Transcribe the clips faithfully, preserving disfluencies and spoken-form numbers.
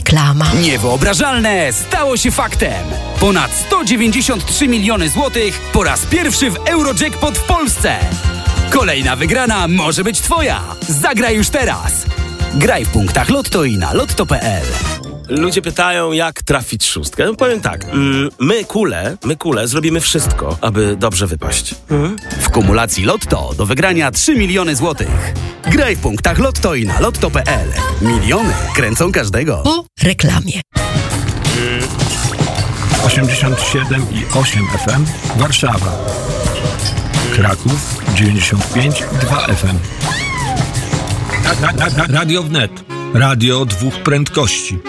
Reklama. Niewyobrażalne stało się faktem. Ponad sto dziewięćdziesiąt trzy miliony złotych po raz pierwszy w Eurojackpot w Polsce. Kolejna wygrana może być twoja. Zagraj już teraz. Graj w punktach Lotto i na lotto kropka pe el. Ludzie pytają, jak trafić szóstkę. No powiem tak, mm, my kule, my kule zrobimy wszystko, aby dobrze wypaść. Mhm. W kumulacji Lotto do wygrania trzy miliony złotych. Graj w punktach Lotto i na lotto kropka pe el. Miliony kręcą każdego. Po reklamie. osiemdziesiąt siedem i osiem F M Warszawa. Kraków dziewięćdziesiąt pięć i dwa F M. Ra- ra- ra- Radio Wnet. Radio dwóch prędkości.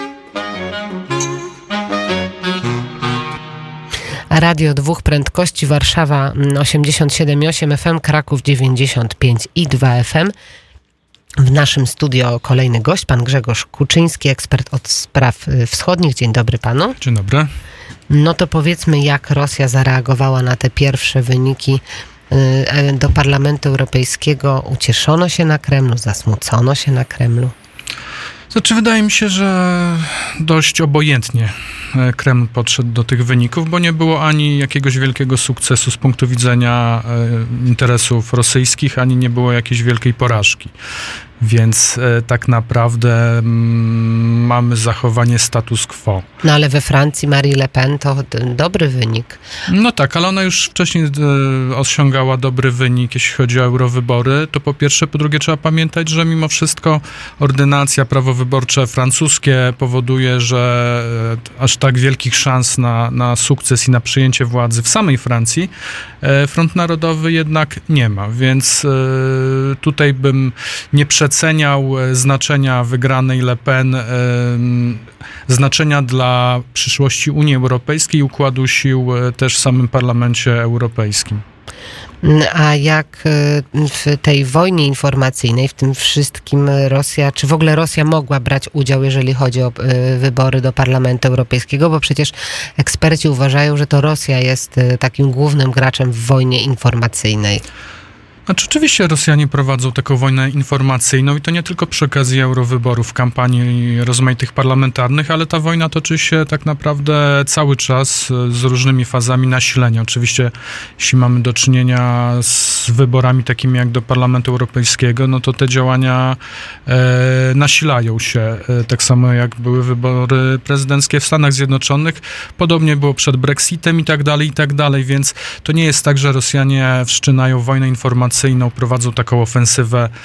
Radio dwóch prędkości Warszawa osiemdziesiąt siedem i osiem F M, Kraków dziewięćdziesiąt pięć i dwa F M. W naszym studio kolejny gość, pan Grzegorz Kuczyński, ekspert od spraw wschodnich. Dzień dobry panu. Dzień dobry. No to powiedzmy, jak Rosja zareagowała na te pierwsze wyniki do Parlamentu Europejskiego. Ucieszono się na Kremlu, zasmucono się na Kremlu? Znaczy, wydaje mi się, że dość obojętnie Kreml podszedł do tych wyników, bo nie było ani jakiegoś wielkiego sukcesu z punktu widzenia interesów rosyjskich, ani nie było jakiejś wielkiej porażki. Więc e, tak naprawdę mm, mamy zachowanie status quo. No ale we Francji Marie Le Pen to d- dobry wynik. No tak, ale ona już wcześniej e, osiągała dobry wynik, jeśli chodzi o eurowybory. To po pierwsze, po drugie trzeba pamiętać, że mimo wszystko ordynacja, prawo wyborcze francuskie powoduje, że e, aż tak wielkich szans na, na sukces i na przyjęcie władzy w samej Francji e, Front Narodowy jednak nie ma. Więc e, tutaj bym nie przed Przeceniał znaczenia wygranej Le Pen, e, znaczenia dla przyszłości Unii Europejskiej i układu sił też w samym Parlamencie Europejskim. A jak w tej wojnie informacyjnej, w tym wszystkim Rosja, czy w ogóle Rosja mogła brać udział, jeżeli chodzi o wybory do Parlamentu Europejskiego? Bo przecież eksperci uważają, że to Rosja jest takim głównym graczem w wojnie informacyjnej. Znaczy, oczywiście Rosjanie prowadzą taką wojnę informacyjną i to nie tylko przy okazji eurowyborów, kampanii rozmaitych parlamentarnych, ale ta wojna toczy się tak naprawdę cały czas z różnymi fazami nasilenia. Oczywiście, jeśli mamy do czynienia z wyborami takimi jak do Parlamentu Europejskiego, no to te działania e, nasilają się. E, tak samo jak były wybory prezydenckie w Stanach Zjednoczonych, podobnie było przed Brexitem i tak dalej, i tak dalej, więc to nie jest tak, że Rosjanie wszczynają wojnę informacyjną, prowadzą taką ofensywę e,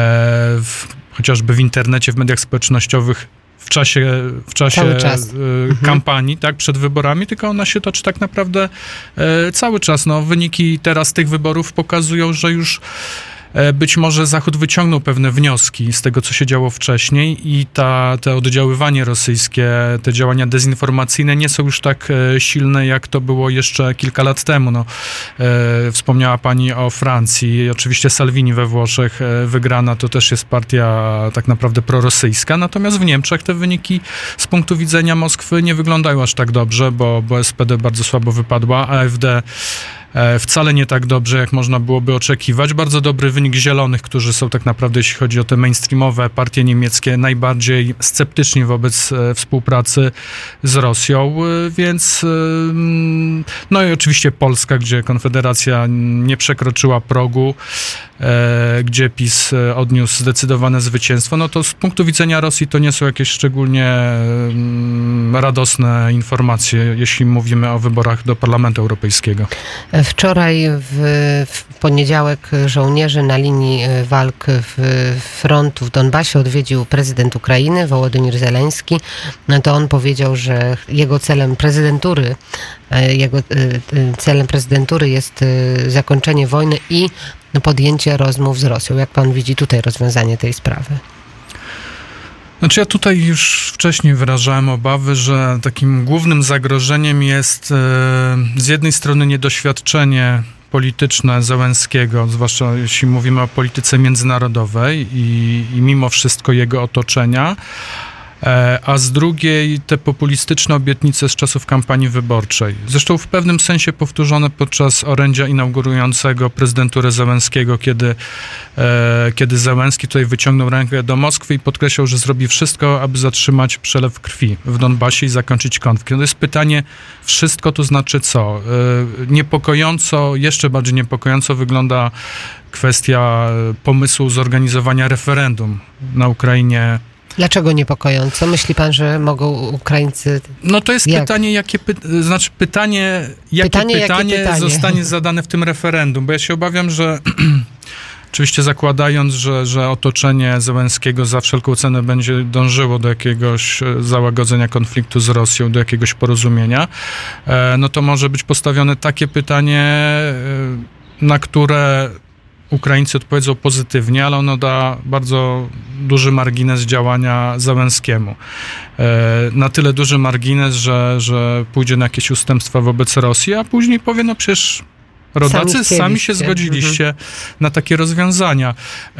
w, chociażby w internecie, w mediach społecznościowych w czasie, w czasie e, mhm. kampanii, tak, przed wyborami, tylko ona się toczy tak naprawdę e, cały czas. No, wyniki teraz tych wyborów pokazują, że już być może Zachód wyciągnął pewne wnioski z tego, co się działo wcześniej i ta, te oddziaływanie rosyjskie, te działania dezinformacyjne nie są już tak e, silne, jak to było jeszcze kilka lat temu. No, e, wspomniała pani o Francji. Oczywiście Salvini we Włoszech e, wygrana, to też jest partia tak naprawdę prorosyjska. Natomiast w Niemczech te wyniki z punktu widzenia Moskwy nie wyglądają aż tak dobrze, bo, bo S P D bardzo słabo wypadła, a AfD wcale nie tak dobrze, jak można byłoby oczekiwać. Bardzo dobry wynik Zielonych, którzy są tak naprawdę, jeśli chodzi o te mainstreamowe partie niemieckie, najbardziej sceptyczni wobec e, współpracy z Rosją, e, więc e, no i oczywiście Polska, gdzie Konfederacja nie przekroczyła progu, e, gdzie PiS odniósł zdecydowane zwycięstwo. No to z punktu widzenia Rosji to nie są jakieś szczególnie e, radosne informacje, jeśli mówimy o wyborach do Parlamentu Europejskiego. Wczoraj w, w poniedziałek żołnierzy na linii walk w frontu w Donbasie odwiedził prezydent Ukrainy Wołodymyr Zeleński. No to on powiedział, że jego celem prezydentury, jego celem prezydentury jest zakończenie wojny i podjęcie rozmów z Rosją. Jak pan widzi tutaj rozwiązanie tej sprawy? Znaczy ja tutaj już wcześniej wyrażałem obawy, że takim głównym zagrożeniem jest e, z jednej strony niedoświadczenie polityczne Zełenskiego, zwłaszcza jeśli mówimy o polityce międzynarodowej i, i mimo wszystko jego otoczenia, a z drugiej te populistyczne obietnice z czasów kampanii wyborczej. Zresztą w pewnym sensie powtórzone podczas orędzia inaugurującego prezydenturę Zełenskiego, kiedy, kiedy Zełenski tutaj wyciągnął rękę do Moskwy i podkreślał, że zrobi wszystko, aby zatrzymać przelew krwi w Donbasie i zakończyć konflikt. No to jest pytanie, wszystko to znaczy co? Niepokojąco, jeszcze bardziej niepokojąco wygląda kwestia pomysłu zorganizowania referendum na Ukrainie. Dlaczego niepokojąco? Myśli pan, że mogą Ukraińcy... No to jest Jak? pytanie, jakie py... znaczy pytanie, jakie Pytanie, pytanie, jakie pytanie zostanie zadane w tym referendum, bo ja się obawiam, że oczywiście zakładając, że, że otoczenie Zełenskiego za wszelką cenę będzie dążyło do jakiegoś załagodzenia konfliktu z Rosją, do jakiegoś porozumienia, no to może być postawione takie pytanie, na które Ukraińcy odpowiedzą pozytywnie, ale ono da bardzo duży margines działania Zełenskiemu. Na tyle duży margines, że, że pójdzie na jakieś ustępstwa wobec Rosji, a później powie, no przecież rodacy, sami, sami się zgodziliście mhm. na takie rozwiązania.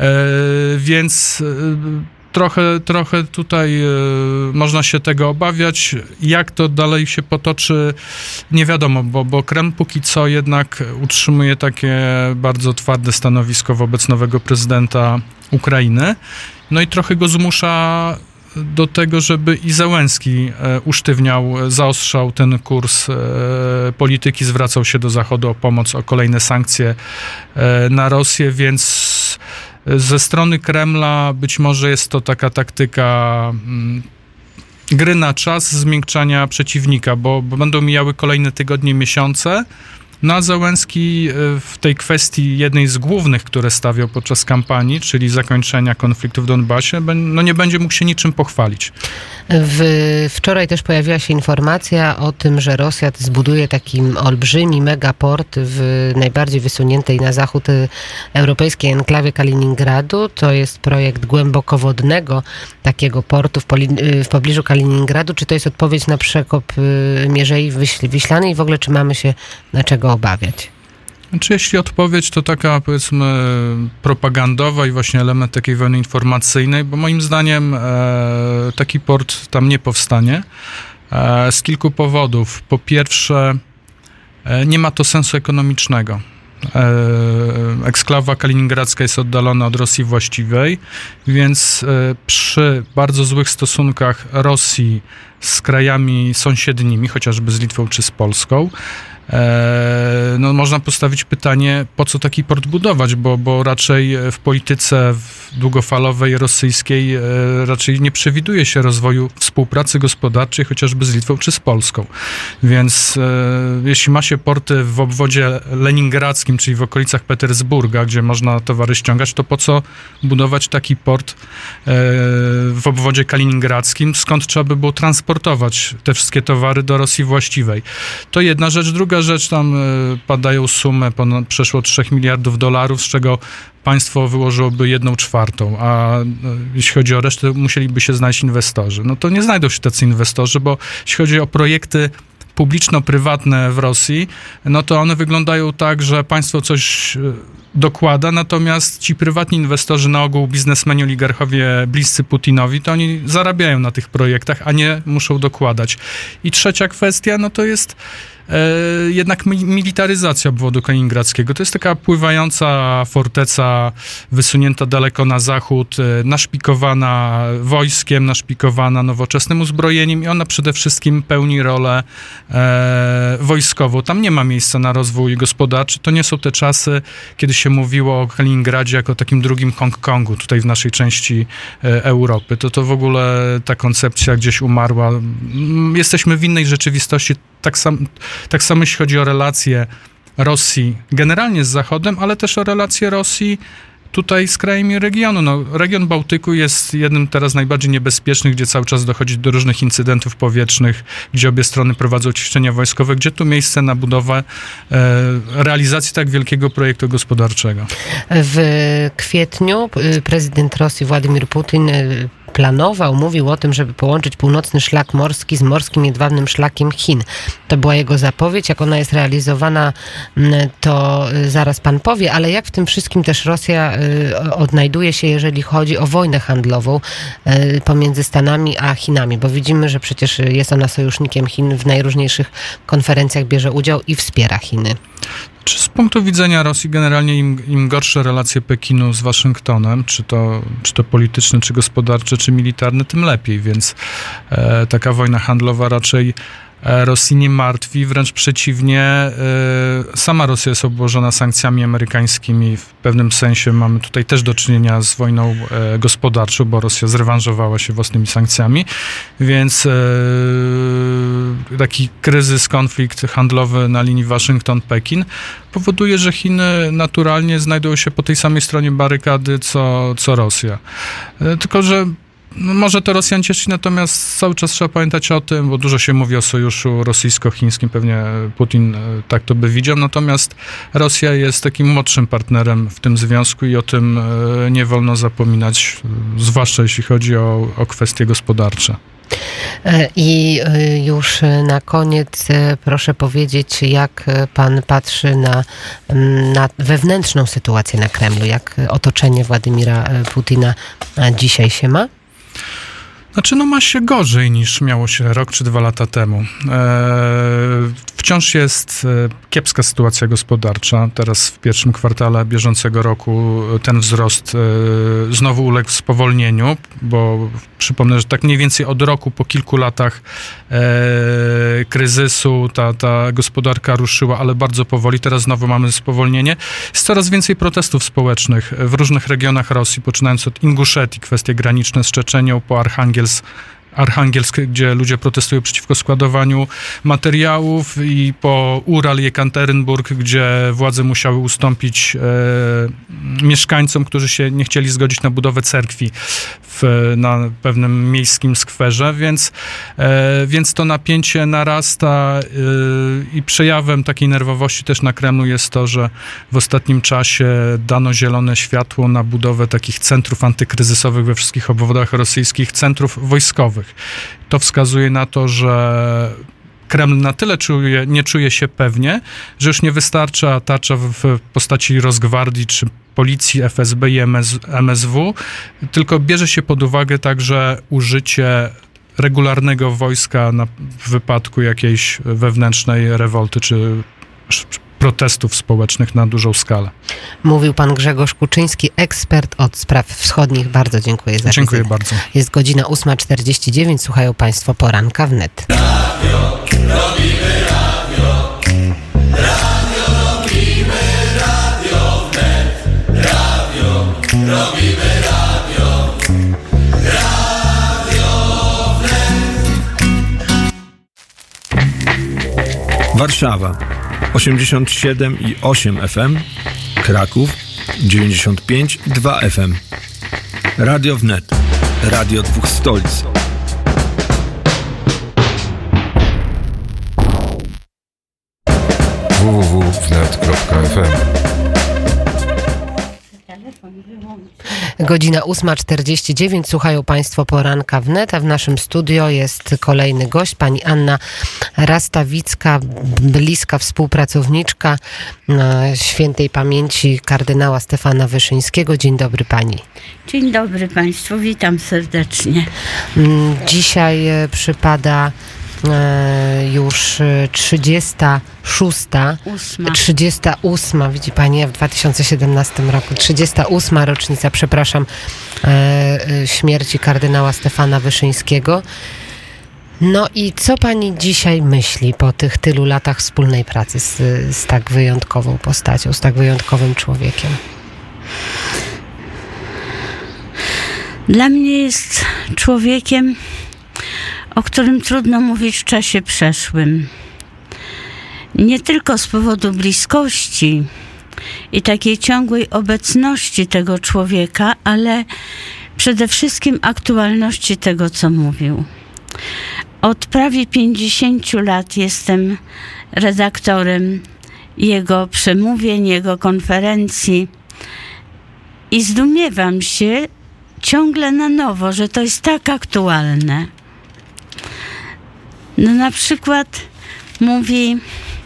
Więc Trochę, trochę tutaj y, można się tego obawiać. Jak to dalej się potoczy, nie wiadomo, bo, bo Kreml póki co jednak utrzymuje takie bardzo twarde stanowisko wobec nowego prezydenta Ukrainy. No i trochę go zmusza do tego, żeby i Zełenski e, usztywniał, zaostrzał ten kurs e, polityki, zwracał się do Zachodu o pomoc, o kolejne sankcje e, na Rosję, więc ze strony Kremla być może jest to taka taktyka mm, gry na czas, zmiękczania przeciwnika, bo, bo będą mijały kolejne tygodnie, miesiące. No a Zełenski w tej kwestii jednej z głównych, które stawiał podczas kampanii, czyli zakończenia konfliktu w Donbasie, no nie będzie mógł się niczym pochwalić. W, wczoraj też pojawiła się informacja o tym, że Rosja zbuduje taki olbrzymi megaport w najbardziej wysuniętej na zachód europejskiej enklawie Kaliningradu. To jest projekt głębokowodnego takiego portu w, poli- w pobliżu Kaliningradu. Czy to jest odpowiedź na przekop Mierzei Wiślanej i w ogóle czy mamy się na czego obawiać? Znaczy, jeśli odpowiedź to taka, powiedzmy, propagandowa i właśnie element takiej wojny informacyjnej, bo moim zdaniem e, taki port tam nie powstanie e, z kilku powodów. Po pierwsze, e, nie ma to sensu ekonomicznego. E, eksklawa kaliningradzka jest oddalona od Rosji właściwej, więc e, przy bardzo złych stosunkach Rosji z krajami sąsiednimi, chociażby z Litwą czy z Polską, no można postawić pytanie, po co taki port budować, bo, bo raczej w polityce długofalowej rosyjskiej raczej nie przewiduje się rozwoju współpracy gospodarczej, chociażby z Litwą czy z Polską. Więc e, jeśli ma się porty w obwodzie leningradzkim, czyli w okolicach Petersburga, gdzie można towary ściągać, to po co budować taki port e, w obwodzie kaliningradzkim, skąd trzeba by było transportować te wszystkie towary do Rosji właściwej. To jedna rzecz. Druga rzecz, tam padają sumy ponad przeszło trzech miliardów dolarów, z czego państwo wyłożyłoby jedną czwartą, a jeśli chodzi o resztę, musieliby się znaleźć inwestorzy. No to nie znajdą się tacy inwestorzy, bo jeśli chodzi o projekty publiczno-prywatne w Rosji, no to one wyglądają tak, że państwo coś dokłada, natomiast ci prywatni inwestorzy, na ogół biznesmeni, oligarchowie bliscy Putinowi, to oni zarabiają na tych projektach, a nie muszą dokładać. I trzecia kwestia, no to jest e, jednak militaryzacja obwodu kaliningradzkiego. To jest taka pływająca forteca wysunięta daleko na zachód, e, naszpikowana wojskiem, naszpikowana nowoczesnym uzbrojeniem i ona przede wszystkim pełni rolę e, wojskową. Tam nie ma miejsca na rozwój gospodarczy. To nie są te czasy, kiedy się mówiło o Kaliningradzie jako takim drugim Hongkongu tutaj w naszej części e, Europy. To to w ogóle ta koncepcja gdzieś umarła. Jesteśmy w innej rzeczywistości. Tak, sam, tak samo jeśli chodzi o relacje Rosji generalnie z Zachodem, ale też o relacje Rosji tutaj z krajami regionu. No, region Bałtyku jest jednym teraz najbardziej niebezpiecznych, gdzie cały czas dochodzi do różnych incydentów powietrznych, gdzie obie strony prowadzą ćwiczenia wojskowe, gdzie tu miejsce na budowę e, realizacji tak wielkiego projektu gospodarczego. W kwietniu prezydent Rosji Władimir Putin planował, mówił o tym, żeby połączyć północny szlak morski z morskim jedwabnym szlakiem Chin. To była jego zapowiedź. Jak ona jest realizowana, to zaraz pan powie, ale jak w tym wszystkim też Rosja odnajduje się, jeżeli chodzi o wojnę handlową pomiędzy Stanami a Chinami, bo widzimy, że przecież jest ona sojusznikiem Chin, w najróżniejszych konferencjach bierze udział i wspiera Chiny. Czy z punktu widzenia Rosji generalnie im, im gorsze relacje Pekinu z Waszyngtonem, czy to, czy to polityczne, czy gospodarcze, czy militarne, tym lepiej, więc e, taka wojna handlowa raczej Rosji nie martwi, wręcz przeciwnie, sama Rosja jest obłożona sankcjami amerykańskimi. W pewnym sensie mamy tutaj też do czynienia z wojną gospodarczą, bo Rosja zrewanżowała się własnymi sankcjami, więc taki kryzys, konflikt handlowy na linii Waszyngton-Pekin powoduje, że Chiny naturalnie znajdują się po tej samej stronie barykady, co, co Rosja. Tylko że No może to Rosjan cieszy, natomiast cały czas trzeba pamiętać o tym, bo dużo się mówi o sojuszu rosyjsko-chińskim, pewnie Putin tak to by widział, natomiast Rosja jest takim młodszym partnerem w tym związku i o tym nie wolno zapominać, zwłaszcza jeśli chodzi o, o kwestie gospodarcze. I już na koniec proszę powiedzieć, jak pan patrzy na, na wewnętrzną sytuację na Kremlu, jak otoczenie Władimira Putina dzisiaj się ma? Znaczy, no ma się gorzej niż miało się rok czy dwa lata temu. Eee, wciąż jest kiepska sytuacja gospodarcza. Teraz w pierwszym kwartale bieżącego roku ten wzrost e, znowu uległ spowolnieniu, bo przypomnę, że tak mniej więcej od roku po kilku latach e, kryzysu ta, ta gospodarka ruszyła, ale bardzo powoli. Teraz znowu mamy spowolnienie. Jest coraz więcej protestów społecznych w różnych regionach Rosji, poczynając od Inguszetii, kwestie graniczne z Czeczenią, po Archangels Archangelsk, gdzie ludzie protestują przeciwko składowaniu materiałów, i po Ural, Jekaterynburg, gdzie władze musiały ustąpić e, mieszkańcom, którzy się nie chcieli zgodzić na budowę cerkwi w, na pewnym miejskim skwerze, więc, e, więc to napięcie narasta e, i przejawem takiej nerwowości też na Kremlu jest to, że w ostatnim czasie dano zielone światło na budowę takich centrów antykryzysowych we wszystkich obwodach rosyjskich, centrów wojskowych. To wskazuje na to, że Kreml na tyle czuje, nie czuje się pewnie, że już nie wystarcza tarcza w postaci Rosgwardii czy policji, F S B i M S W, tylko bierze się pod uwagę także użycie regularnego wojska na, w wypadku jakiejś wewnętrznej rewolty czy protestów społecznych na dużą skalę. Mówił pan Grzegorz Kuczyński, ekspert od spraw wschodnich. Bardzo dziękuję za Dziękuję wizytę. bardzo. Jest godzina ósma czterdzieści dziewięć. Słuchają państwo Poranka Wnet. Radio, robimy radio. Radio, robimy radio wnet. Radio, robimy radio. Radio wnet. Warszawa osiemdziesiąt siedem i osiem F M, Kraków dziewięćdziesiąt pięć i dwa F M. Radio Wnet, radio dwóch stolic. w w w kropka wnet kropka f m. Godzina ósma czterdzieści dziewięć. Słuchają państwo Poranka Wnet, a w naszym studio jest kolejny gość, pani Anna Rastawicka, bliska współpracowniczka świętej pamięci kardynała Stefana Wyszyńskiego. Dzień dobry pani. Dzień dobry państwu, witam serdecznie. Dzisiaj przypada już trzydziesta szósta, Ósma. trzydziesta ósma, widzi pani, w dwa tysiące siedemnastym roku, trzydziesta ósma rocznica, przepraszam, śmierci kardynała Stefana Wyszyńskiego. No i co pani dzisiaj myśli po tych tylu latach wspólnej pracy z, z tak wyjątkową postacią, z tak wyjątkowym człowiekiem? Dla mnie jest człowiekiem, o którym trudno mówić w czasie przeszłym. Nie tylko z powodu bliskości i takiej ciągłej obecności tego człowieka, ale przede wszystkim aktualności tego, co mówił. Od prawie pięćdziesięciu lat jestem redaktorem jego przemówień, jego konferencji i zdumiewam się, ciągle na nowo, że to jest tak aktualne. No na przykład mówi: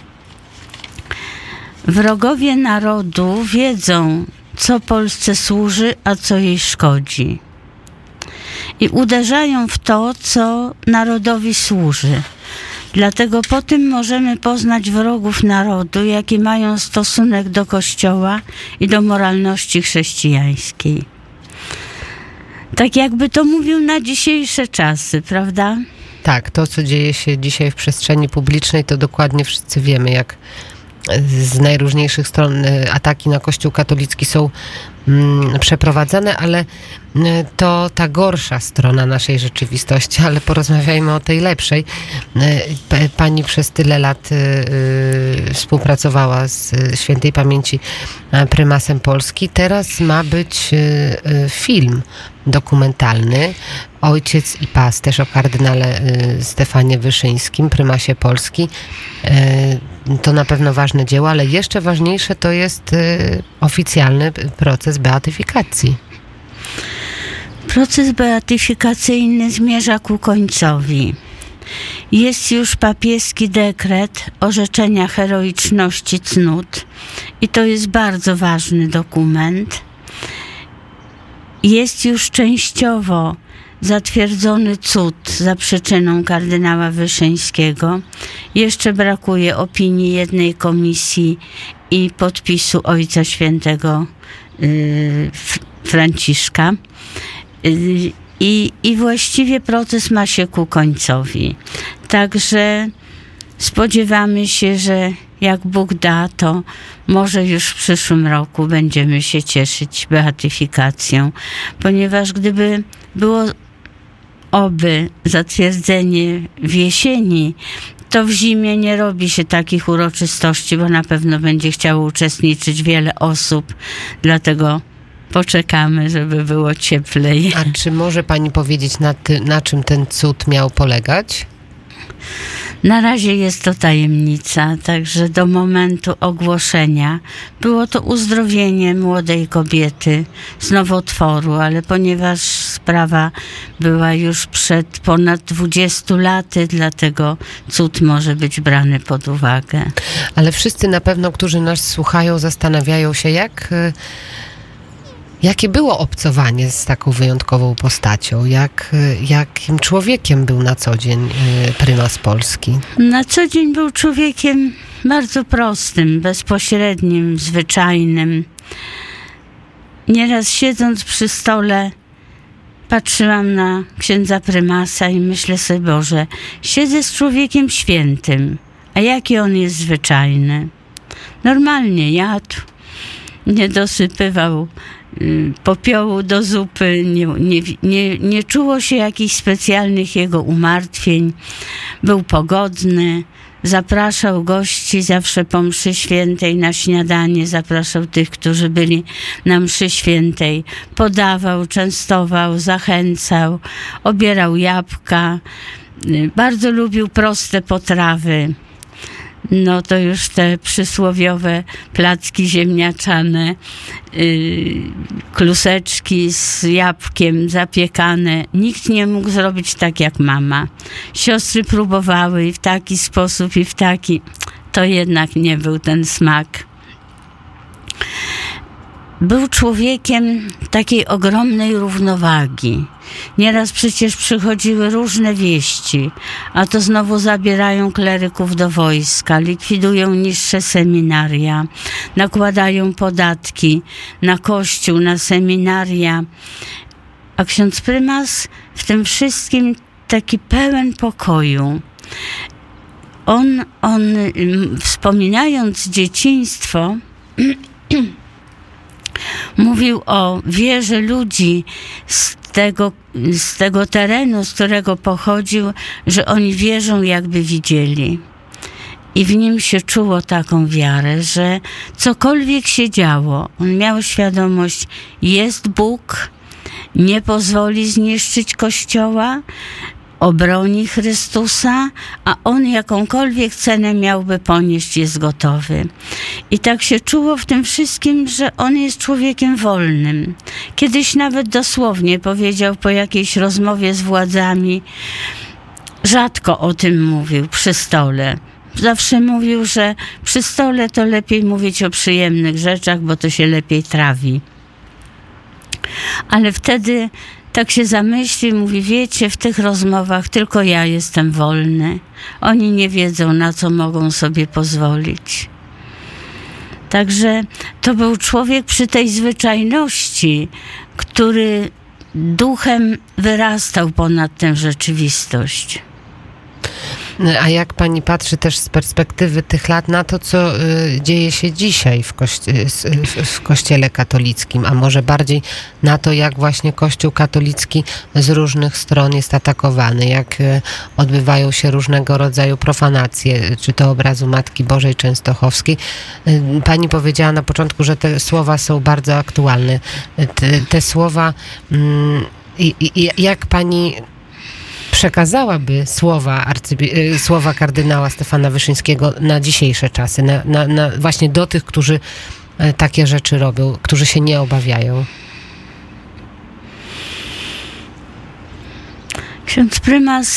wrogowie narodu wiedzą, co Polsce służy, a co jej szkodzi. I uderzają w to, co narodowi służy. Dlatego po tym możemy poznać wrogów narodu, jaki mają stosunek do Kościoła i do moralności chrześcijańskiej. Tak jakby to mówił na dzisiejsze czasy, prawda? Tak, to co dzieje się dzisiaj w przestrzeni publicznej, to dokładnie wszyscy wiemy, jak z najróżniejszych stron ataki na Kościół katolicki są mm, przeprowadzane, ale to ta gorsza strona naszej rzeczywistości, ale porozmawiajmy o tej lepszej. Pani przez tyle lat y, współpracowała z świętej pamięci prymasem Polski. Teraz ma być y, y, film dokumentalny Ojciec i pasterz o kardynale y, Stefanie Wyszyńskim, prymasie Polski. Y, to na pewno ważne dzieło, ale jeszcze ważniejsze to jest y, oficjalny proces beatyfikacji. Proces beatyfikacyjny zmierza ku końcowi. Jest już papieski dekret orzeczenia heroiczności cnót i to jest bardzo ważny dokument. Jest już częściowo zatwierdzony cud za przyczyną kardynała Wyszyńskiego. Jeszcze brakuje opinii jednej komisji i podpisu Ojca Świętego yy, Franciszka. I, I właściwie proces ma się ku końcowi. Także spodziewamy się, że jak Bóg da, to może już w przyszłym roku będziemy się cieszyć beatyfikacją. Ponieważ gdyby było oby zatwierdzenie w jesieni, to w zimie nie robi się takich uroczystości, bo na pewno będzie chciało uczestniczyć wiele osób. Dlatego poczekamy, żeby było cieplej. A czy może pani powiedzieć, na, ty, na czym ten cud miał polegać? Na razie jest to tajemnica, także do momentu ogłoszenia było to uzdrowienie młodej kobiety z nowotworu, ale ponieważ sprawa była już przed ponad dwudziestu laty, dlatego cud może być brany pod uwagę. Ale wszyscy na pewno, którzy nas słuchają, zastanawiają się, jak... Jakie było obcowanie z taką wyjątkową postacią? Jak, jakim człowiekiem był na co dzień prymas Polski? Na co dzień był człowiekiem bardzo prostym, bezpośrednim, zwyczajnym. Nieraz siedząc przy stole patrzyłam na księdza prymasa i myślę sobie: Boże, siedzę z człowiekiem świętym, a jaki on jest zwyczajny. Normalnie jadł, nie dosypywał popiołu do zupy, nie, nie, nie, nie czuło się jakichś specjalnych jego umartwień, był pogodny, zapraszał gości zawsze po mszy świętej na śniadanie, zapraszał tych, którzy byli na mszy świętej, podawał, częstował, zachęcał, obierał jabłka, bardzo lubił proste potrawy. No to już te przysłowiowe placki ziemniaczane, yy, kluseczki z jabłkiem zapiekane. Nikt nie mógł zrobić tak jak mama. Siostry próbowały i w taki sposób, i w taki. To jednak nie był ten smak. Był człowiekiem takiej ogromnej równowagi. Nieraz przecież przychodziły różne wieści, a to znowu zabierają kleryków do wojska, likwidują niższe seminaria, nakładają podatki na kościół, na seminaria. A ksiądz prymas w tym wszystkim taki pełen pokoju. On, on wspominając dzieciństwo, mówił o wierze ludzi z tego, z tego terenu, z którego pochodził, że oni wierzą, jakby widzieli. I w nim się czuło taką wiarę, że cokolwiek się działo, on miał świadomość, jest Bóg, nie pozwoli zniszczyć Kościoła, obroni Chrystusa, a on jakąkolwiek cenę miałby ponieść, jest gotowy. I tak się czuło w tym wszystkim, że on jest człowiekiem wolnym. Kiedyś nawet dosłownie powiedział po jakiejś rozmowie z władzami, rzadko o tym mówił przy stole. Zawsze mówił, że przy stole to lepiej mówić o przyjemnych rzeczach, bo to się lepiej trawi. Ale wtedy tak się zamyśli, mówi, wiecie, w tych rozmowach tylko ja jestem wolny. Oni nie wiedzą, na co mogą sobie pozwolić. Także to był człowiek przy tej zwyczajności, który duchem wyrastał ponad tę rzeczywistość. A jak pani patrzy też z perspektywy tych lat na to, co y, dzieje się dzisiaj w, kości- w, w Kościele katolickim, a może bardziej na to, jak właśnie Kościół katolicki z różnych stron jest atakowany, jak y, odbywają się różnego rodzaju profanacje, czy to obrazu Matki Bożej Częstochowskiej. Y, pani powiedziała na początku, że te słowa są bardzo aktualne. Y, te, te słowa, y, y, jak pani przekazałaby słowa, arcybie- słowa kardynała Stefana Wyszyńskiego na dzisiejsze czasy, na, na, na właśnie do tych, którzy takie rzeczy robią, którzy się nie obawiają? Ksiądz prymas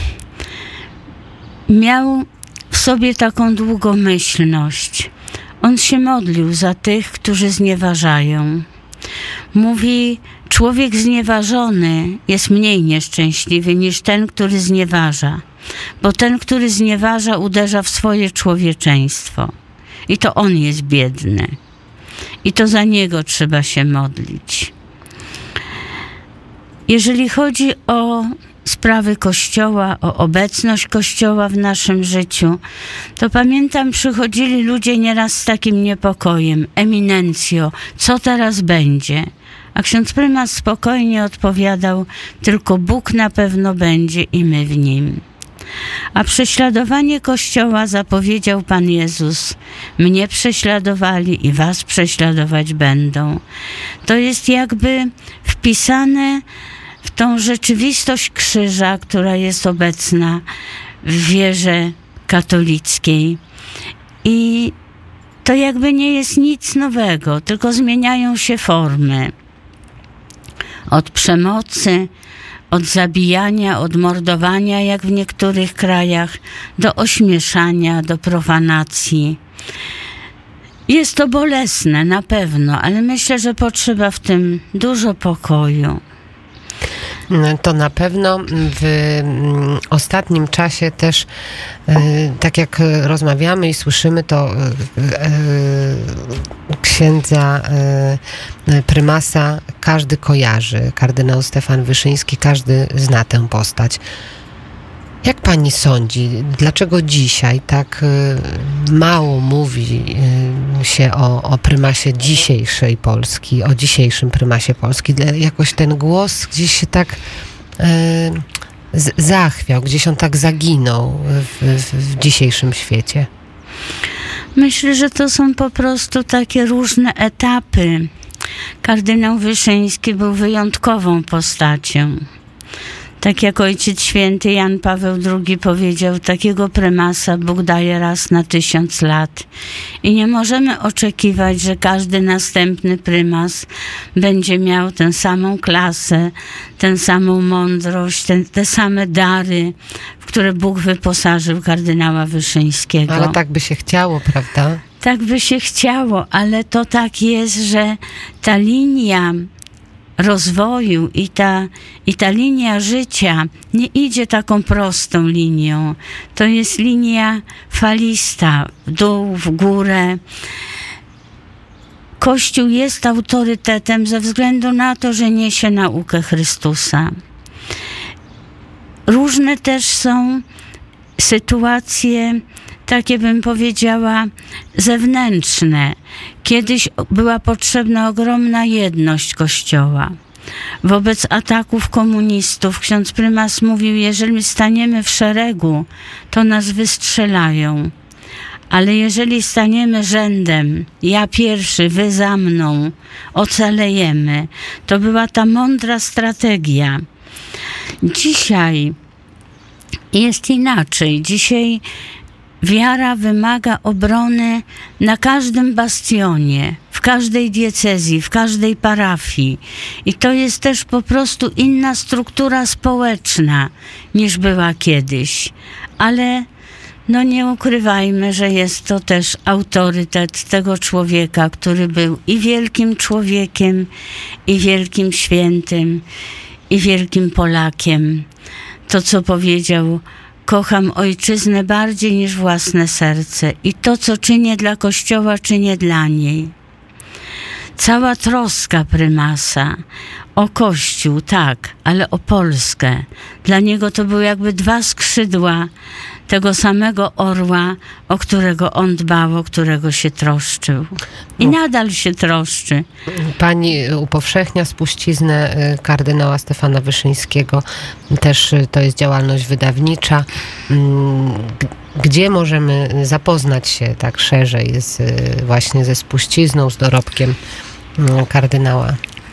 miał w sobie taką długomyślność. On się modlił za tych, którzy znieważają. Mówi, człowiek znieważony jest mniej nieszczęśliwy niż ten, który znieważa. Bo ten, który znieważa, uderza w swoje człowieczeństwo. I to on jest biedny. I to za niego trzeba się modlić. Jeżeli chodzi o sprawy Kościoła, o obecność Kościoła w naszym życiu, to pamiętam, przychodzili ludzie nieraz z takim niepokojem. Eminencjo, co teraz będzie? A ksiądz prymas spokojnie odpowiadał, tylko Bóg na pewno będzie i my w Nim. A prześladowanie Kościoła zapowiedział Pan Jezus. Mnie prześladowali i was prześladować będą. To jest jakby wpisane w tą rzeczywistość krzyża, która jest obecna w wierze katolickiej. I to jakby nie jest nic nowego, tylko zmieniają się formy. Od przemocy, od zabijania, od mordowania, jak w niektórych krajach, do ośmieszania, do profanacji. Jest to bolesne na pewno, ale myślę, że potrzeba w tym dużo pokoju. To na pewno w ostatnim czasie też, tak jak rozmawiamy i słyszymy, to księdza prymasa każdy kojarzy. Kardynał Stefan Wyszyński, każdy zna tę postać. Jak pani sądzi, dlaczego dzisiaj tak mało mówi się o, o prymasie dzisiejszej Polski, o dzisiejszym prymasie Polski? Jakoś ten głos gdzieś się tak e, z, zachwiał, gdzieś on tak zaginął w, w, w dzisiejszym świecie. Myślę, że to są po prostu takie różne etapy. Kardynał Wyszyński był wyjątkową postacią. Tak jak Ojciec Święty Jan Paweł drugi powiedział, takiego prymasa Bóg daje raz na tysiąc lat. I nie możemy oczekiwać, że każdy następny prymas będzie miał tę samą klasę, tę samą mądrość, te, te same dary, w które Bóg wyposażył kardynała Wyszyńskiego. Ale tak by się chciało, prawda? Tak by się chciało, ale to tak jest, że ta linia rozwoju i ta, i ta linia życia nie idzie taką prostą linią. To jest linia falista, w dół, w górę. Kościół jest autorytetem ze względu na to, że niesie naukę Chrystusa. Różne też są sytuacje, takie bym powiedziała, zewnętrzne. Kiedyś była potrzebna ogromna jedność Kościoła. Wobec ataków komunistów ksiądz prymas mówił, jeżeli staniemy w szeregu, to nas wystrzelają. Ale jeżeli staniemy rzędem, ja pierwszy, wy za mną, ocalejemy. To była ta mądra strategia. Dzisiaj jest inaczej. Dzisiaj wiara wymaga obrony na każdym bastionie, w każdej diecezji, w każdej parafii. I to jest też po prostu inna struktura społeczna niż była kiedyś. Ale no nie ukrywajmy, że jest to też autorytet tego człowieka, który był i wielkim człowiekiem, i wielkim świętym, i wielkim Polakiem. To, co powiedział: kocham ojczyznę bardziej niż własne serce i to, co czynię dla Kościoła, czynię dla niej. Cała troska prymasa o Kościół, tak, ale o Polskę. Dla niego to były jakby dwa skrzydła tego samego orła, o którego on dbał, o którego się troszczył. I nadal się troszczy. Pani upowszechnia spuściznę kardynała Stefana Wyszyńskiego. Też to jest działalność wydawnicza. Gdzie możemy zapoznać się tak szerzej z, właśnie ze spuścizną, z dorobkiem kardynała?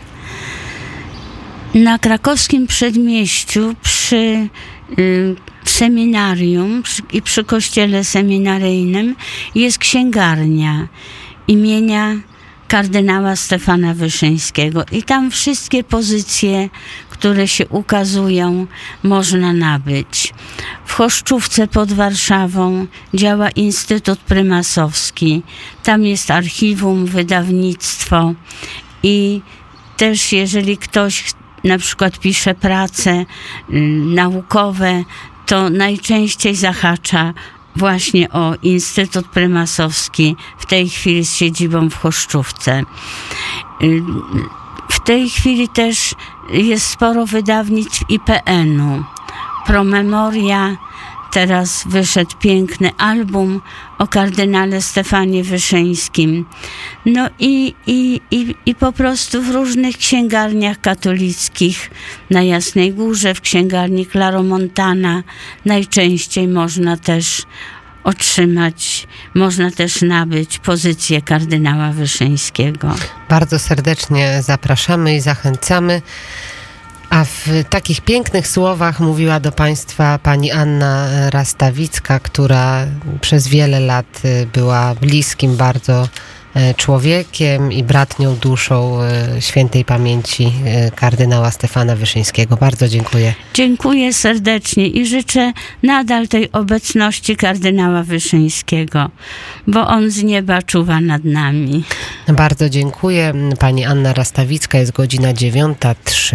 Na krakowskim przedmieściu przy y, seminarium przy, i przy kościele seminaryjnym jest księgarnia imienia kardynała Stefana Wyszyńskiego. I tam wszystkie pozycje, które się ukazują, można nabyć. W Choszczówce pod Warszawą działa Instytut Prymasowski. Tam jest archiwum, wydawnictwo i też jeżeli ktoś na przykład pisze prace y, naukowe, to najczęściej zahacza właśnie o Instytut Prymasowski, w tej chwili z siedzibą w Choszczówce. Y, w tej chwili też jest sporo wydawnictw I P N-u. Promemoria, teraz wyszedł piękny album o kardynale Stefanie Wyszyńskim. No i, i, i, i po prostu w różnych księgarniach katolickich, na Jasnej Górze, w księgarni Claromontana najczęściej można też otrzymać, można też nabyć pozycję kardynała Wyszyńskiego. Bardzo serdecznie zapraszamy i zachęcamy. A w takich pięknych słowach mówiła do Państwa pani Anna Rastawicka, która przez wiele lat była bliskim bardzo człowiekiem i bratnią duszą świętej pamięci kardynała Stefana Wyszyńskiego. Bardzo dziękuję. Dziękuję serdecznie i życzę nadal tej obecności kardynała Wyszyńskiego, bo on z nieba czuwa nad nami. Bardzo dziękuję. Pani Anna Rastawicka, jest godzina dziewiąta trzy.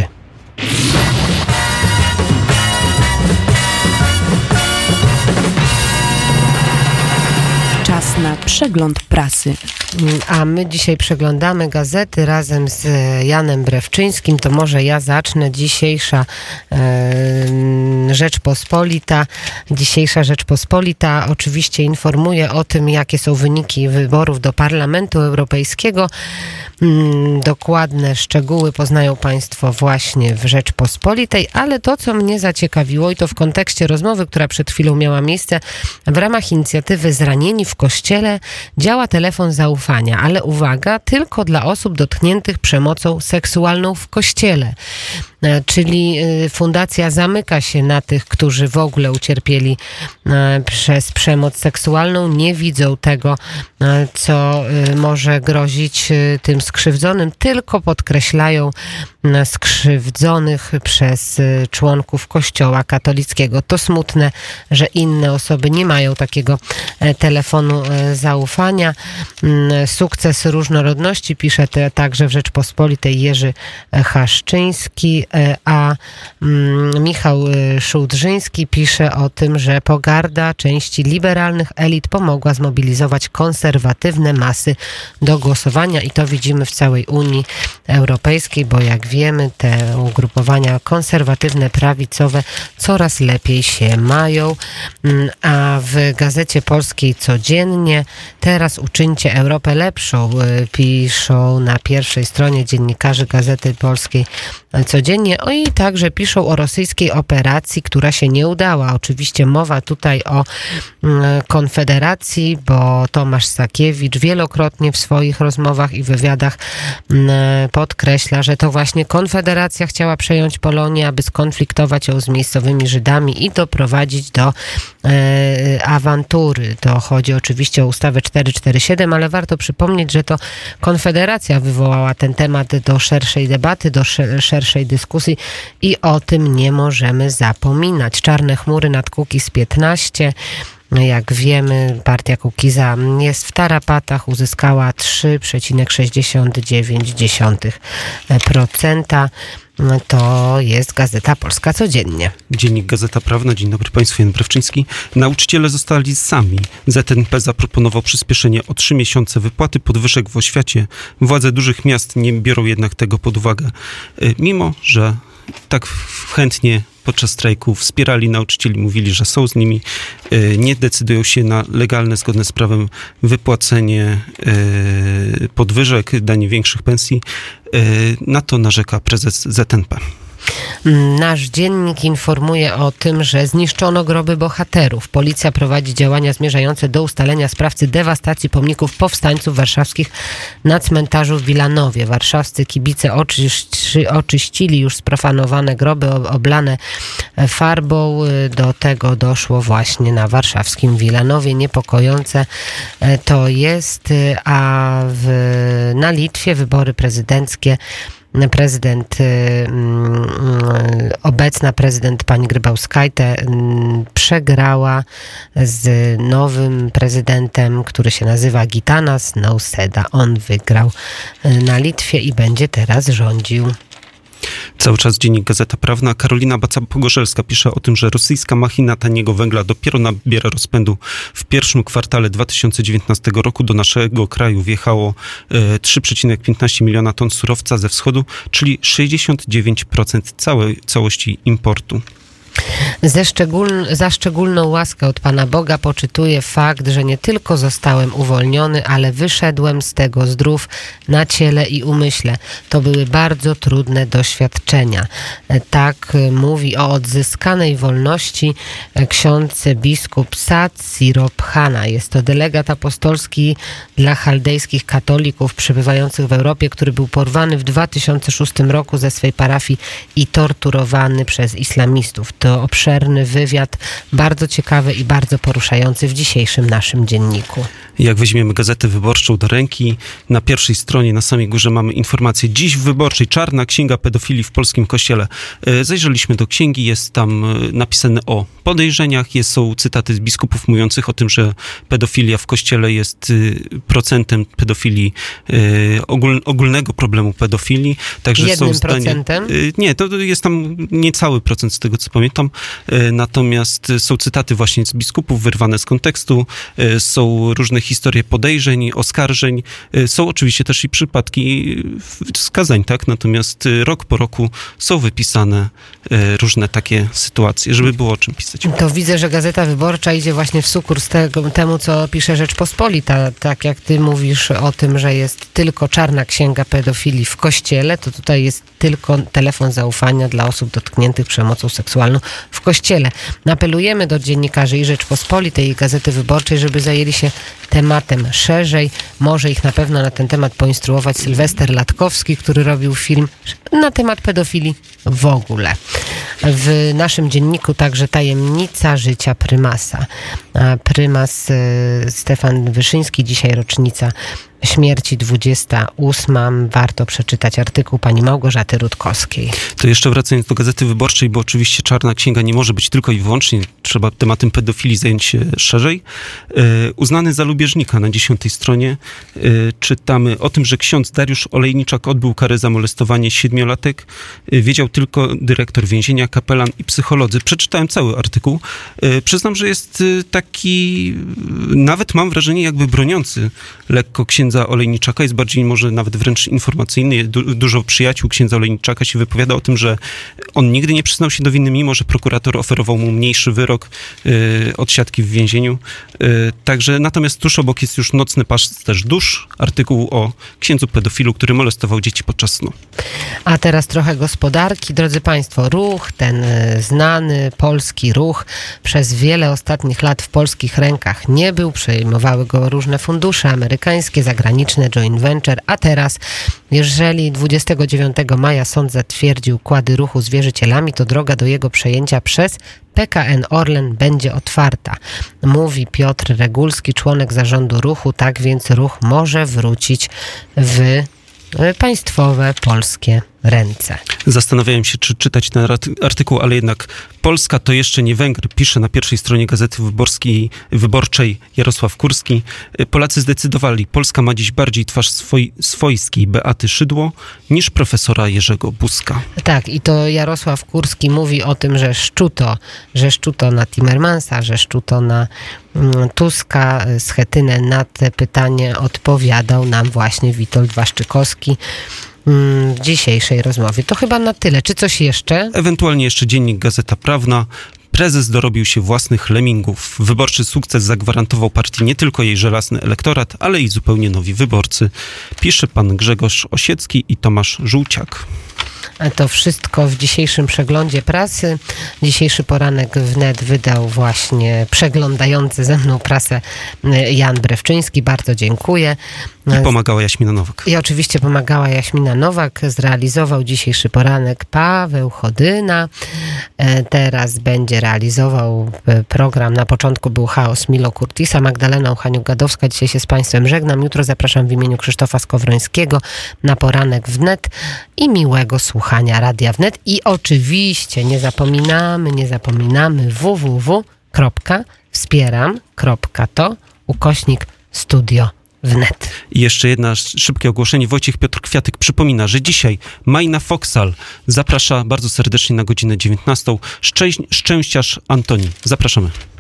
Czas na przegląd prasy. A my dzisiaj przeglądamy gazety razem z Janem Brewczyńskim. To może ja zacznę. Dzisiejsza e, Rzeczpospolita. Dzisiejsza Rzeczpospolita oczywiście informuje o tym, jakie są wyniki wyborów do Parlamentu Europejskiego. Mm, dokładne szczegóły poznają Państwo właśnie w Rzeczpospolitej, ale to, co mnie zaciekawiło, i to w kontekście rozmowy, która przed chwilą miała miejsce, w ramach inicjatywy Zranieni w Kościele działa telefon zaufania, ale uwaga, tylko dla osób dotkniętych przemocą seksualną w Kościele. Czyli fundacja zamyka się na tych, którzy w ogóle ucierpieli przez przemoc seksualną, nie widzą tego, co może grozić tym skrzywdzonym, tylko podkreślają skrzywdzonych przez członków Kościoła katolickiego. To smutne, że inne osoby nie mają takiego telefonu zaufania. Sukces różnorodności pisze te, także w Rzeczpospolitej Jerzy Haszczyński, a Michał Szułdrzyński pisze o tym, że pogarda części liberalnych elit pomogła zmobilizować konserwatywne masy do głosowania i to widzimy w całej Unii Europejskiej, bo jak wiemy, te ugrupowania konserwatywne, prawicowe coraz lepiej się mają, a w Gazecie Polskiej codziennie teraz uczyńcie Europę lepszą, piszą na pierwszej stronie dziennikarze Gazety Polskiej codziennie. O i także piszą o rosyjskiej operacji, która się nie udała. Oczywiście mowa tutaj o Konfederacji, bo Tomasz Sakiewicz wielokrotnie w swoich rozmowach i wywiadach podkreśla, że to właśnie Konfederacja chciała przejąć Polonię, aby skonfliktować ją z miejscowymi Żydami i doprowadzić do e, awantury. To chodzi oczywiście o ustawę czterysta czterdzieści siedem, ale warto przypomnieć, że to Konfederacja wywołała ten temat do szerszej debaty, do szerszej dyskusji i o tym nie możemy zapominać. Czarne chmury nad Kukiz piętnaście. Jak wiemy, partia Kukiza jest w tarapatach, uzyskała trzy przecinek sześćdziesiąt dziewięć procent. To jest Gazeta Polska Codziennie. Dziennik Gazeta Prawna. Dzień dobry Państwu, Jan Brewczyński. Nauczyciele zostali sami. Z N P zaproponował przyspieszenie o trzy miesiące wypłaty podwyżek w oświacie. Władze dużych miast nie biorą jednak tego pod uwagę. Mimo, że tak chętnie podczas strajku wspierali nauczycieli, mówili, że są z nimi, nie decydują się na legalne, zgodne z prawem wypłacenie podwyżek, danie większych pensji. Na to narzeka prezes Z N P. Nasz dziennik informuje o tym, że zniszczono groby bohaterów. Policja prowadzi działania zmierzające do ustalenia sprawcy dewastacji pomników powstańców warszawskich na cmentarzu w Wilanowie. Warszawscy kibice oczyści, oczyścili już sprofanowane groby oblane farbą. Do tego doszło właśnie na warszawskim Wilanowie. Niepokojące to jest, a w, na Litwie wybory prezydenckie prezydent, obecna prezydent pani Grybauskaite przegrała z nowym prezydentem, który się nazywa Gitanas Nausėda. On wygrał na Litwie i będzie teraz rządził. Cały czas dziennik Gazeta Prawna. Karolina Baca-Pogorzelska pisze o tym, że rosyjska machina taniego węgla dopiero nabiera rozpędu. W pierwszym kwartale dwa tysiące dziewiętnastego roku do naszego kraju wjechało e, trzy przecinek piętnaście miliona ton surowca ze wschodu, czyli sześćdziesiąt dziewięć procent całej całości importu. Ze szczegól, za szczególną łaskę od Pana Boga poczytuję fakt, że nie tylko zostałem uwolniony, ale wyszedłem z tego zdrów na ciele i umyśle. To były bardzo trudne doświadczenia. Tak mówi o odzyskanej wolności ksiądz biskup Sad Sirophana. Jest to delegat apostolski dla chaldejskich katolików przebywających w Europie, który był porwany w dwa tysiące szóstym roku ze swej parafii i torturowany przez islamistów. To obszerny wywiad, bardzo ciekawy i bardzo poruszający w dzisiejszym naszym dzienniku. Jak weźmiemy Gazetę Wyborczą do ręki, na pierwszej stronie, na samej górze mamy informację: dziś w Wyborczej czarna księga pedofilii w polskim kościele. Zajrzeliśmy do księgi, jest tam napisane o podejrzeniach, jest, są cytaty z biskupów mówiących o tym, że pedofilia w kościele jest procentem pedofilii, ogól, ogólnego problemu pedofilii. Także Jednym są zdania, procentem? Nie, to jest tam niecały procent z tego, co pamiętam. Natomiast są cytaty właśnie z biskupów wyrwane z kontekstu, są różne historie podejrzeń, oskarżeń, są oczywiście też i przypadki skazań, tak? Natomiast rok po roku są wypisane różne takie sytuacje, żeby było o czym pisać. To widzę, że Gazeta Wyborcza idzie właśnie w sukurs tego, temu, co pisze Rzeczpospolita. Tak jak ty mówisz o tym, że jest tylko czarna księga pedofilii w kościele, to tutaj jest tylko telefon zaufania dla osób dotkniętych przemocą seksualną w kościele. Apelujemy do dziennikarzy i Rzeczpospolitej, i Gazety Wyborczej, żeby zajęli się tematem szerzej. Może ich na pewno na ten temat poinstruować Sylwester Latkowski, który robił film na temat pedofilii w ogóle. W naszym dzienniku także tajemnica życia prymasa. A prymas Stefan Wyszyński, dzisiaj rocznica śmierci dwudziesta ósma. Warto przeczytać artykuł pani Małgorzaty Rutkowskiej. To jeszcze wracając do Gazety Wyborczej, bo oczywiście czarna księga nie może być tylko i wyłącznie, trzeba tematem pedofilii zająć się szerzej. E, uznany za lubieżnika na dziesiątej stronie e, czytamy o tym, że ksiądz Dariusz Olejniczak odbył karę za molestowanie siedmiolatek. E, wiedział tylko dyrektor więzienia, kapelan i psycholodzy. Przeczytałem cały artykuł. E, przyznam, że jest taki, nawet mam wrażenie, jakby broniący lekko księdza księdza Olejniczaka, jest bardziej może nawet wręcz informacyjny. Du- dużo przyjaciół księdza Olejniczaka się wypowiada o tym, że on nigdy nie przyznał się do winy, mimo że prokurator oferował mu mniejszy wyrok y, odsiadki w więzieniu. Y, także natomiast tuż obok jest już Nocny pasterz dusz, artykuł o księdzu pedofilu, który molestował dzieci podczas snu. A teraz trochę gospodarki. Drodzy Państwo, ruch, ten y, znany polski ruch przez wiele ostatnich lat w polskich rękach nie był. Przejmowały go różne fundusze amerykańskie, zagraniczne, joint venture, a teraz, jeżeli dwudziestego dziewiątego maja sąd zatwierdzi układy ruchu z wierzycielami, to droga do jego przejęcia przez P K N Orlen będzie otwarta. Mówi Piotr Regulski, członek zarządu ruchu, tak więc ruch może wrócić w państwowe, polskie ręce. Zastanawiałem się, czy czytać ten artykuł, ale jednak Polska to jeszcze nie Węgry, pisze na pierwszej stronie Gazety Wyborskiej, Wyborczej Jarosław Kurski. Polacy zdecydowali, Polska ma dziś bardziej twarz swoj, swojskiej Beaty Szydło niż profesora Jerzego Buzka. Tak, i to Jarosław Kurski mówi o tym, że szczuto, że szczuto na Timmermansa, że szczuto na mm, Tuska, Schetynę. Na te pytanie odpowiadał nam właśnie Witold Waszczykowski w dzisiejszej rozmowie. To chyba na tyle. Czy coś jeszcze? Ewentualnie jeszcze dziennik Gazeta Prawna. Prezes dorobił się własnych lemmingów. Wyborczy sukces zagwarantował partii nie tylko jej żelazny elektorat, ale i zupełnie nowi wyborcy. Pisze pan Grzegorz Osiecki i Tomasz Żółciak. To wszystko w dzisiejszym przeglądzie prasy. Dzisiejszy poranek wnet wydał właśnie przeglądający ze mną prasę Jan Brewczyński. Bardzo dziękuję. I pomagała Jaśmina Nowak. I oczywiście pomagała Jaśmina Nowak. Zrealizował dzisiejszy poranek Paweł Chodyna. Teraz będzie realizował program. Na początku był Chaos Milo Curtisa, Magdalena Uchaniuk-Gadowska. Dzisiaj się z Państwem żegnam. Jutro zapraszam w imieniu Krzysztofa Skowrońskiego na poranek wnet i miłego słuchania Radia Wnet. I oczywiście nie zapominamy, nie zapominamy w w w kropka wspieram kropka to ukośnik studio wnet. I jeszcze jedno szybkie ogłoszenie. Wojciech Piotr Kwiatek przypomina, że dzisiaj Majna Foksal zaprasza bardzo serdecznie na godzinę dziewiętnastą. Szczęś- szczęściarz Antoni. Zapraszamy.